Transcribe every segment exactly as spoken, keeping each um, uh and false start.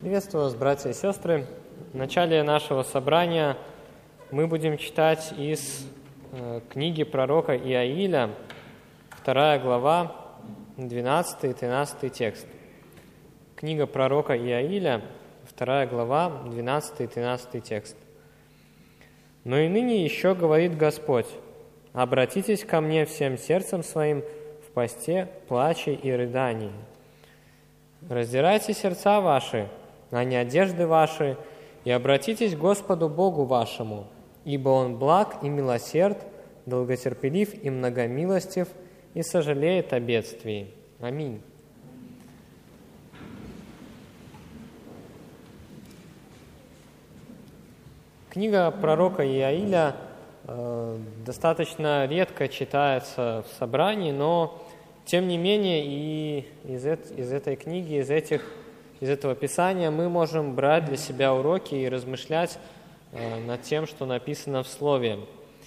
Приветствую вас, братья и сестры. В начале нашего собрания мы будем читать из э, книги пророка Иаиля, вторая глава, двенадцатый и тринадцатый текст. Книга пророка Иаиля, вторая глава, двенадцатый и тринадцатый текст. «Но и ныне еще говорит Господь: обратитесь ко мне всем сердцем своим в посте, плаче и рыдании. Раздирайте сердца ваши, а не одежды ваши, и обратитесь к Господу Богу вашему, ибо Он благ и милосерд, долготерпелив и многомилостив, и сожалеет о бедствии». Аминь. Книга пророка Иаиля э, достаточно редко читается в собрании, но тем не менее и из, из этой книги, из, этих, из этого писания мы можем брать для себя уроки и размышлять э, над тем, что написано в Слове.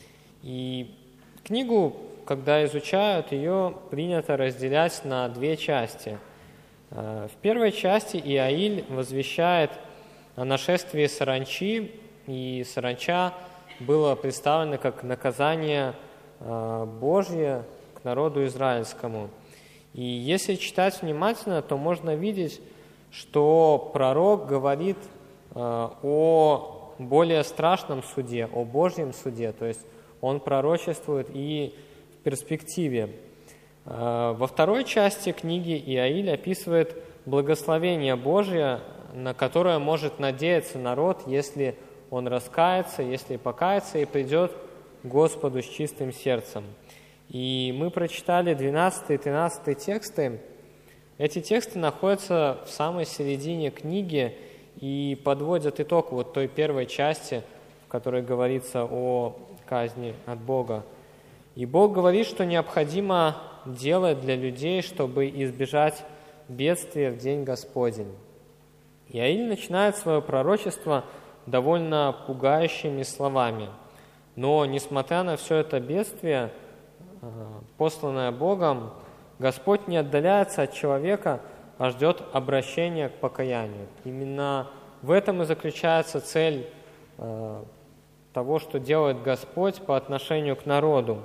И книгу, когда изучают, ее принято разделять на две части. Э, в первой части Иаиль возвещает о нашествии саранчи, и саранча было представлено как наказание э, Божье к народу израильскому. И если читать внимательно, то можно видеть, что пророк говорит э, о более страшном суде, о Божьем суде, то есть он пророчествует и в перспективе. Э, во второй части книги Иаиль описывает благословение Божье, на которое может надеяться народ, если он раскается, если покается и придет к Господу с чистым сердцем. И мы прочитали двенадцатый и тринадцатый тексты. Эти тексты находятся в самой середине книги и подводят итог вот той первой части, в которой говорится о казни от Бога. И Бог говорит, что необходимо делать для людей, чтобы избежать бедствия в день Господень. Иаиль начинает свое пророчество довольно пугающими словами. Но, несмотря на все это бедствие, посланное Богом, Господь не отдаляется от человека, а ждет обращения к покаянию. Именно в этом и заключается цель того, что делает Господь по отношению к народу.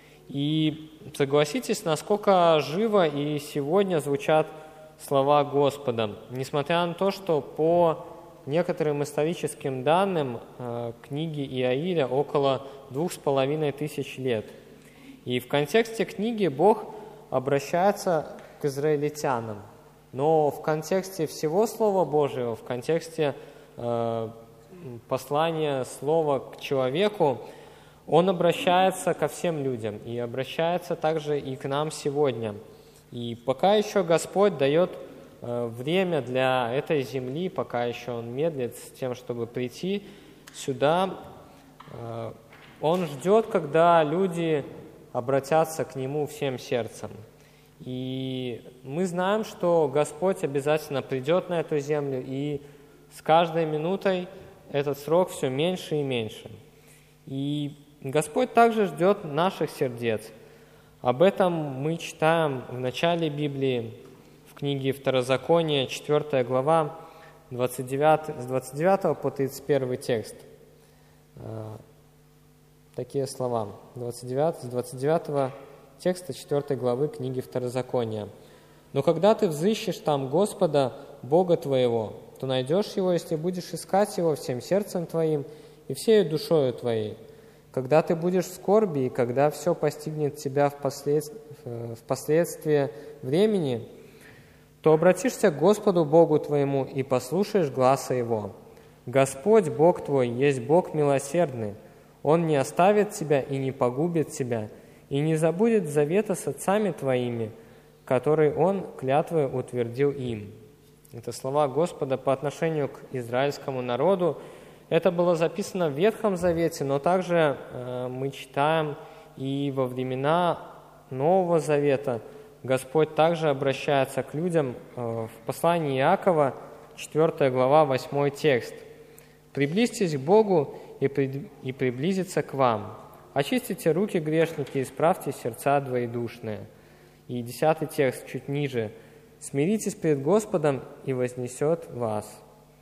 И согласитесь, насколько живо и сегодня звучат слова Господа, несмотря на то, что по некоторым историческим данным книги Иаиля около двух с половиной тысяч лет. И в контексте книги Бог обращается к израильтянам. Но в контексте всего Слова Божьего, в контексте э, послания Слова к человеку, Он обращается ко всем людям и обращается также и к нам сегодня. И пока еще Господь дает время для этой земли, пока еще Он медлит с тем, чтобы прийти сюда, Он ждет, когда люди обратятся к Нему всем сердцем. И мы знаем, что Господь обязательно придет на эту землю, и с каждой минутой этот срок все меньше и меньше. И Господь также ждет наших сердец. Об этом мы читаем в начале Библии, в книге Второзакония, четвёртая глава, двадцать девятый, с двадцать девятого по тридцать первый текст. Такие слова. двадцать девятый, с двадцать девятого текста четвёртой главы книги Второзакония. «Но когда ты взыщешь там Господа, Бога твоего, то найдешь Его, если будешь искать Его всем сердцем твоим и всею душою твоей. Когда ты будешь в скорби, и когда все постигнет тебя впоследствии времени, то обратишься к Господу Богу твоему и послушаешь гласа Его. Господь Бог твой есть Бог милосердный. Он не оставит тебя и не погубит тебя, и не забудет завета с отцами твоими, который Он клятвой утвердил им». Это слова Господа по отношению к израильскому народу. Это было записано в Ветхом Завете, но также э, мы читаем и во времена Нового Завета Господь также обращается к людям в послании Иакова, четвёртая глава, восьмой текст. «Приблизьтесь к Богу, и приблизится к вам. Очистите руки, грешники, и исправьте сердца двоедушные». И десятый текст чуть ниже. «Смиритесь пред Господом, и вознесет вас».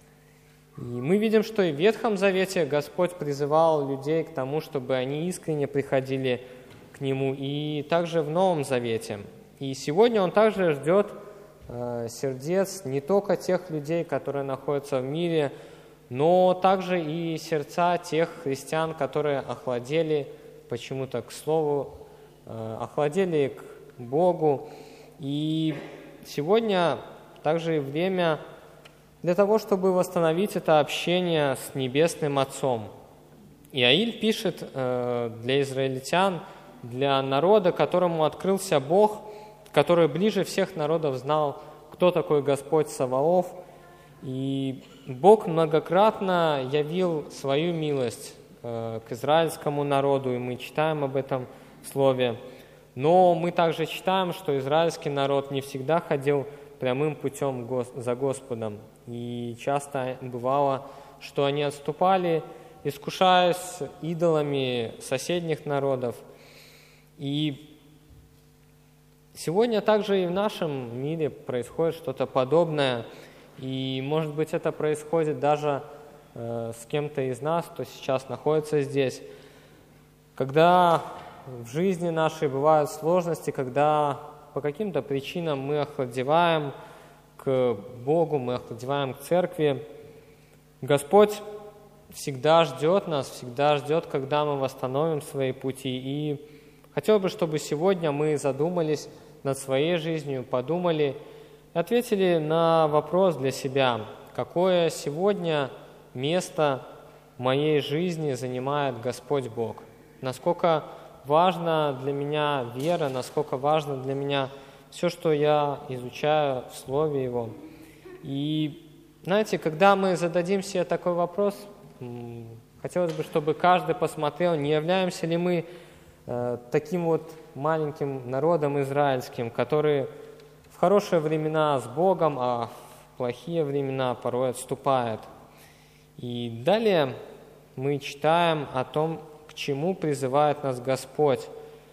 И мы видим, что и в Ветхом Завете Господь призывал людей к тому, чтобы они искренне приходили к Нему, и также в Новом Завете. И сегодня Он также ждет э, сердец не только тех людей, которые находятся в мире, но также и сердца тех христиан, которые охладели почему-то к Слову, э, охладели к Богу. И сегодня также и время для того, чтобы восстановить это общение с Небесным Отцом. Иаиль пишет э, для израильтян, для народа, которому открылся Бог, который ближе всех народов знал, кто такой Господь Саваоф. И Бог многократно явил свою милость э, к израильскому народу, и мы читаем об этом в Слове. Но мы также читаем, что израильский народ не всегда ходил прямым путем за Господом. И часто бывало, что они отступали, искушаясь идолами соседних народов. И сегодня также и в нашем мире происходит что-то подобное. И, может быть, это происходит даже э, с кем-то из нас, кто сейчас находится здесь. Когда в жизни нашей бывают сложности, когда по каким-то причинам мы охладеваем к Богу, мы охладеваем к церкви, Господь всегда ждет нас, всегда ждет, когда мы восстановим свои пути. И хотел бы, чтобы сегодня мы задумались над своей жизнью, подумали и ответили на вопрос для себя, какое сегодня место в моей жизни занимает Господь Бог, насколько важна для меня вера, насколько важно для меня все, что я изучаю в Слове Его. И, знаете, когда мы зададим себе такой вопрос, хотелось бы, чтобы каждый посмотрел, не являемся ли мы э, таким вот маленьким народом израильским, который в хорошие времена с Богом, а в плохие времена порой отступает. И далее мы читаем о том, к чему призывает нас Господь.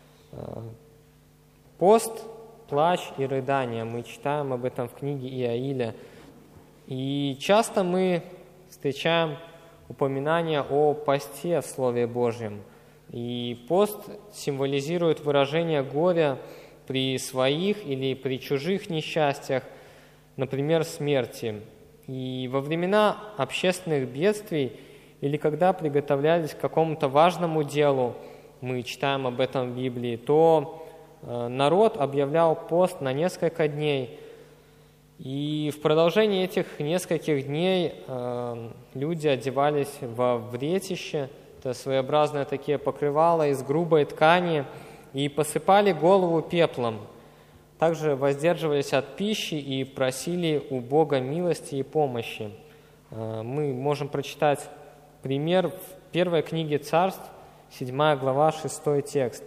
Пост, плач и рыдание. Мы читаем об этом в книге Иаиля. И часто мы встречаем упоминание о посте в Слове Божьем. И пост символизирует выражение горя при своих или при чужих несчастьях, например, смерти. И во времена общественных бедствий или когда приготовлялись к какому-то важному делу, мы читаем об этом в Библии, то народ объявлял пост на несколько дней. И в продолжении этих нескольких дней э, люди одевались во вретище, это своеобразные такие покрывала из грубой ткани, и посыпали голову пеплом. Также воздерживались от пищи и просили у Бога милости и помощи. Э, мы можем прочитать пример в первой книге Царств, седьмая глава, шестой текст.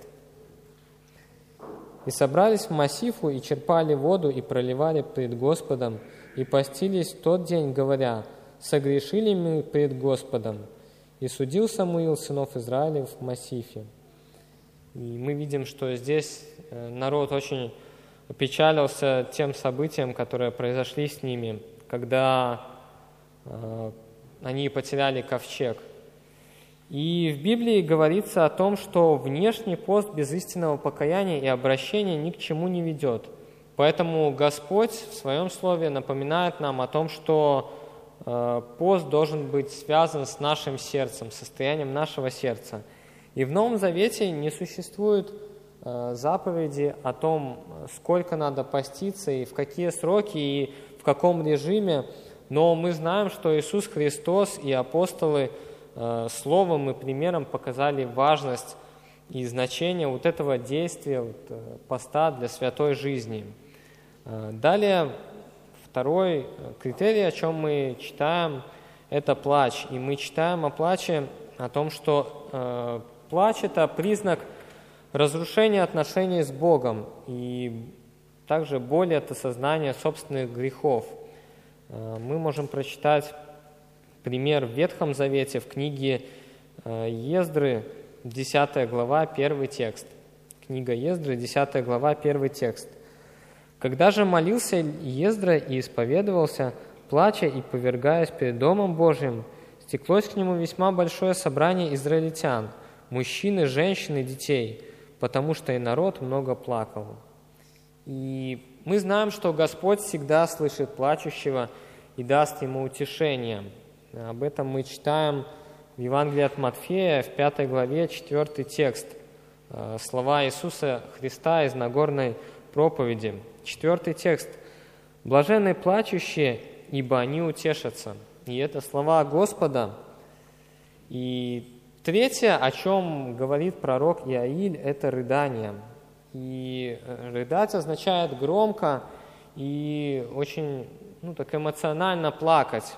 «И собрались в Массифу, и черпали воду, и проливали пред Господом, и постились в тот день, говоря, согрешили мы пред Господом. И судил Самуил сынов Израилев в Массифе». И мы видим, что здесь народ очень опечалился тем событиям, которые произошли с ними, когда э, они потеряли ковчег. И в Библии говорится о том, что внешний пост без истинного покаяния и обращения ни к чему не ведет. Поэтому Господь в Своем Слове напоминает нам о том, что э, пост должен быть связан с нашим сердцем, состоянием нашего сердца. И в Новом Завете не существует э, заповеди о том, сколько надо поститься и в какие сроки и в каком режиме, но мы знаем, что Иисус Христос и апостолы словом и примером показали важность и значение вот этого действия, вот, поста для святой жизни. Далее, второй критерий, о чем мы читаем, это плач. И мы читаем о плаче, о том, что э, плач – это признак разрушения отношений с Богом, и также боль – это сознание собственных грехов. Э, мы можем прочитать пример в Ветхом Завете, в книге Ездры, десятая глава, первый текст. Книга Ездры, десятая глава, первый текст. «Когда же молился Ездра и исповедовался, плача и повергаясь перед Домом Божиим, стеклось к нему весьма большое собрание израильтян, мужчин, женщин и детей, потому что и народ много плакал. И мы знаем, что Господь всегда слышит плачущего и даст ему утешение. Об этом мы читаем в Евангелии от Матфея, в пятой главе, четвертый текст. Слова Иисуса Христа из Нагорной проповеди. Четвертый текст. «Блаженны плачущие, ибо они утешатся». И это слова Господа. И третье, о чем говорит пророк Иаиль, это рыдание. И рыдать означает громко и очень ну, так эмоционально плакать.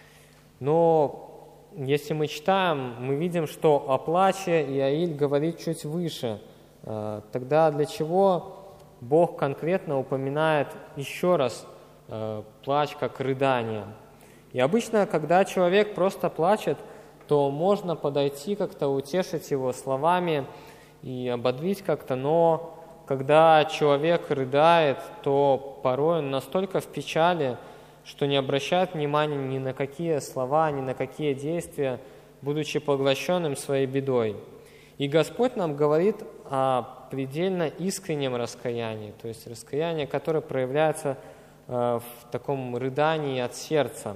Но если мы читаем, мы видим, что о плаче Иаиль говорит чуть выше. Тогда для чего Бог конкретно упоминает еще раз плач как рыдание? И обычно, когда человек просто плачет, то можно подойти как-то, утешить его словами и ободрить как-то, но когда человек рыдает, то порой он настолько в печали, что не обращает внимания ни на какие слова, ни на какие действия, будучи поглощенным своей бедой. И Господь нам говорит о предельно искреннем раскаянии, то есть раскаяние, которое проявляется э, в таком рыдании от сердца.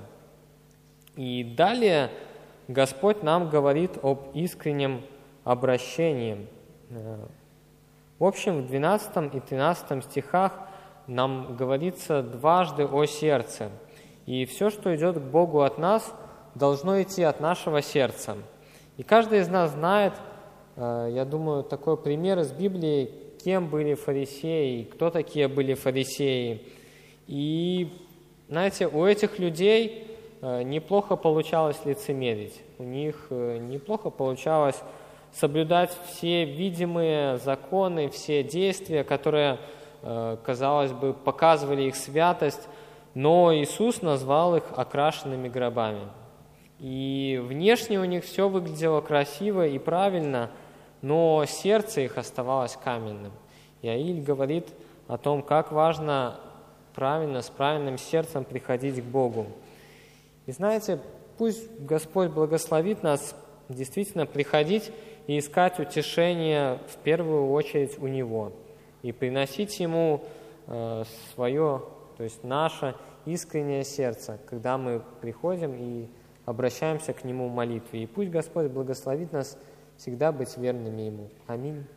И далее Господь нам говорит об искреннем обращении. В общем, в двенадцатом и тринадцатом стихах нам говорится дважды о сердце. И все, что идет к Богу от нас, должно идти от нашего сердца. И каждый из нас знает, я думаю, такой пример из Библии, кем были фарисеи, кто такие были фарисеи. И, знаете, у этих людей неплохо получалось лицемерить. У них неплохо получалось соблюдать все видимые законы, все действия, которые, казалось бы, показывали их святость, но Иисус назвал их окрашенными гробами. И внешне у них все выглядело красиво и правильно, но сердце их оставалось каменным. И Иаиль говорит о том, как важно правильно, с правильным сердцем приходить к Богу. И знаете, пусть Господь благословит нас действительно приходить и искать утешение в первую очередь у Него, и приносить Ему э, свое, то есть наше искреннее сердце, когда мы приходим и обращаемся к Нему в молитве. И пусть Господь благословит нас всегда быть верными Ему. Аминь.